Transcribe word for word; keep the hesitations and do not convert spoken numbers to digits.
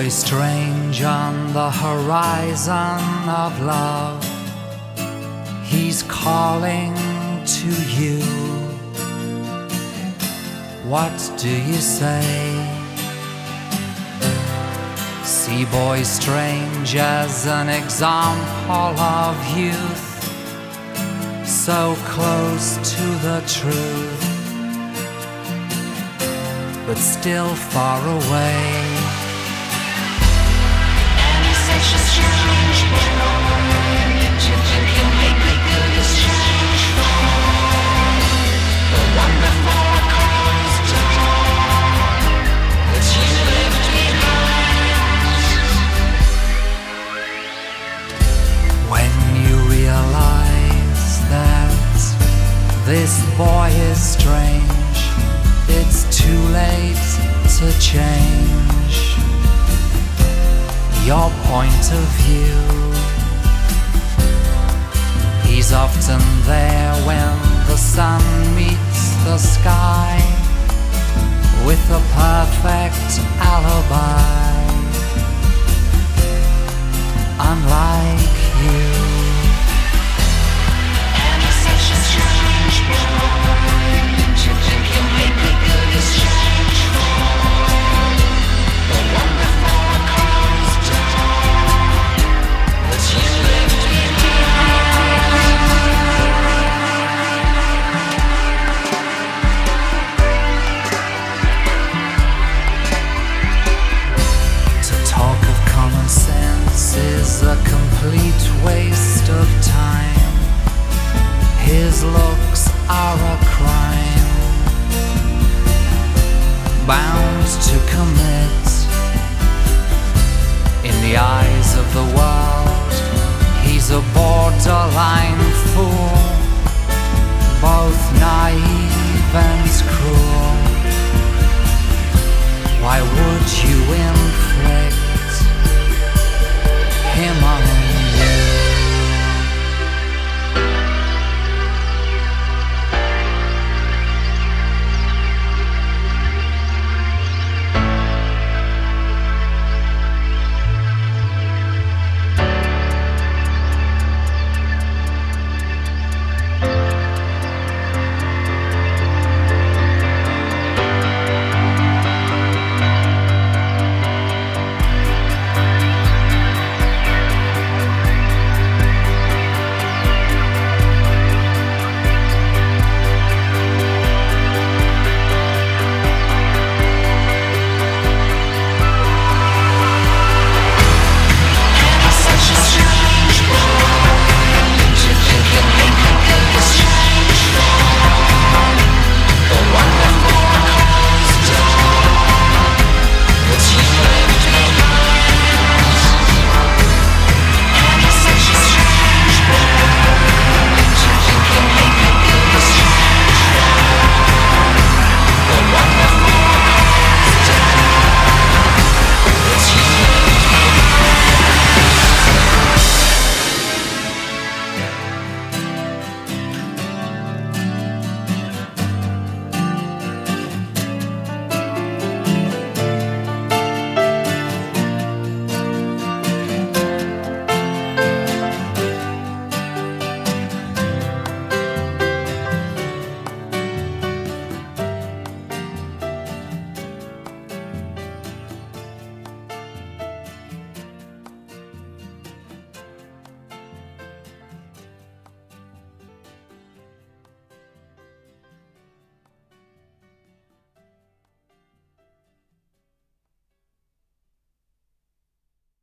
boy strange on the horizon of love, he's calling to you. What do you say? See boy strange as an example of youth, so close to the truth, but still far away. And he's such a strange boy, to think he'll make a good exchange for the wonderful cause that you left behind. When you realize that this boy is strange, it's too late to change your point of view. He's often there when the sun meets the sky, with a perfect alibi, unlike you. And he's such a strange boy, to think he'll make a good exchange for the wonderful cause that you left To talk of common sense is a complete waste of time. His looks are a crime, bound to commit. In the eyes of the world, he's a borderline fool.